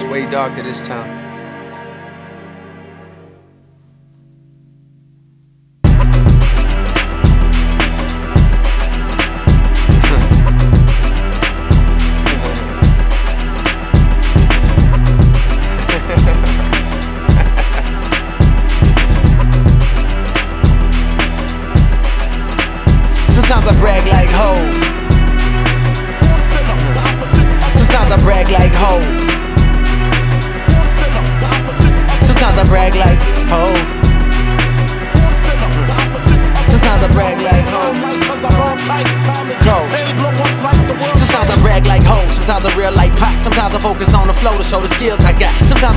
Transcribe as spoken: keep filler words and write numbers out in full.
way darker this time. Sometimes I brag like ho. Sometimes I brag like ho. Sometimes I brag like ho. Sometimes I brag like ho. Go. Sometimes I brag like ho. Sometimes I real like pop. Sometimes I focus on the flow to show the skills I got. Sometimes